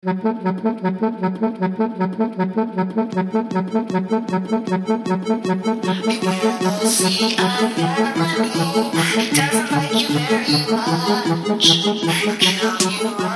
Doesn't like you very much. You know you are.